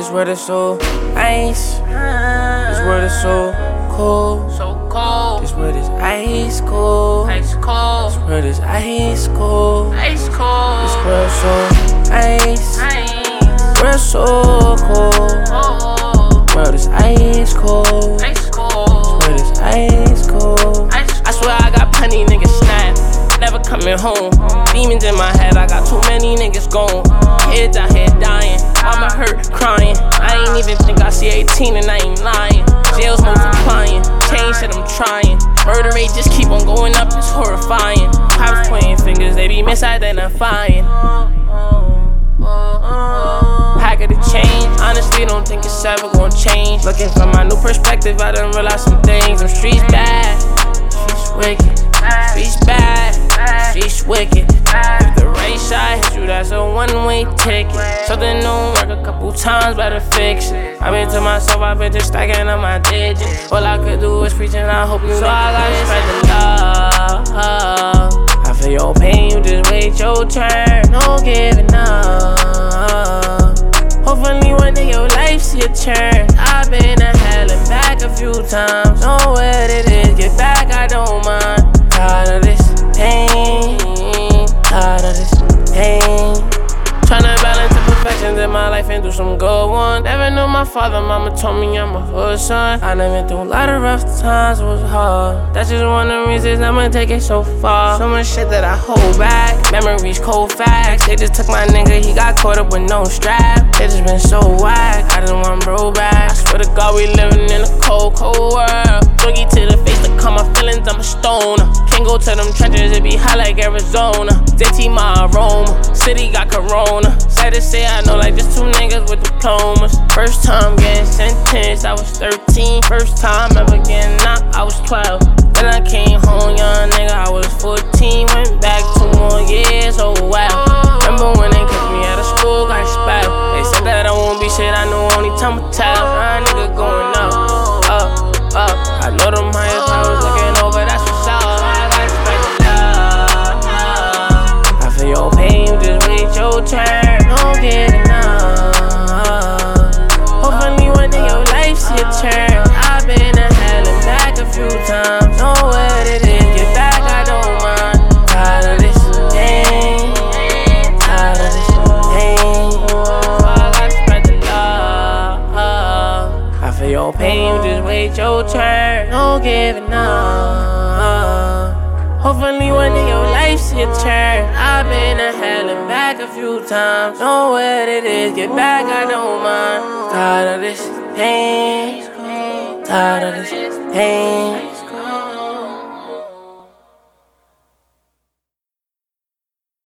This world is so ice. This world is so cold. This world is ice cold. This world is ice cold. This world is so ice. World so cold. World is ice cold. This world is ice cold. I swear I got plenty niggas snap, never coming home. Demons in my head, I got too many niggas gone. Kids out here dying, mama hurt, crying. I ain't even think I see 18 and I ain't lying. Jails multiplying, change shit I'm trying. Murder rate just keep on going up, it's horrifying. Cops pointing fingers, they be misidentifying. How could it change? Honestly, don't think it's ever gonna change. Looking from my new perspective, I done realized some things. Them streets bad, streets wicked. Streets bad, streets wicked. If the right shot hits you, that's a one-way ticket. Something don't work a couple times, better fix it. I been to myself, I been just stacking up my digits. All I could do is preach and I hope you. So I gotta spread the love. I feel your pain, you just wait your turn. No giving up. Hopefully one day your life see a turn. I've been to hell and back a few times. Know what it is, get back, I don't mind. Tired of this pain, tired of this pain. Tryna balance the perfections in my life and do some good ones. Never knew my father, mama told me I'm a hood son. I done been through a lot of rough times, it was hard. That's just one of the reasons I'ma take it so far. So much shit that I hold back, memories cold facts. They just took my nigga, he got caught up with no strap. They just been so whack, I just want bro back. I swear to God we living in a cold, cold world. Doggy to the face to calm my feelings, I'm a stoner. Can't go to them trenches, it be hot like Arizona. Dirty my aroma, city got corona. Sad to say I know like just two niggas with diplomas. First time getting sentenced, I was 13. First time ever getting knocked, I was 12. Then I came home, young nigga, I was 14. Went back 2 more years, oh wow. Remember when they kicked me out of school, got expelled. They said that I won't be shit, I know only time will tell. Nah, nigga going up, up, up. I know them higher powers looking over, that's what's up. I gotta spread the love. I feel your pain, you just wait your turn. No giving up. Hopefully one day your life see a turn. I've been to hell and back a few times. Know what it is, get back, I don't mind. Tired of this pain, tired of this pain. I gotta spread the love. I feel your pain, you just wait your turn. No giving up. Hopefully one day your life see a turn. I've been to hell and back a few times. Know what it is, get back, I don't mind. Tired of this pain, tired of this pain.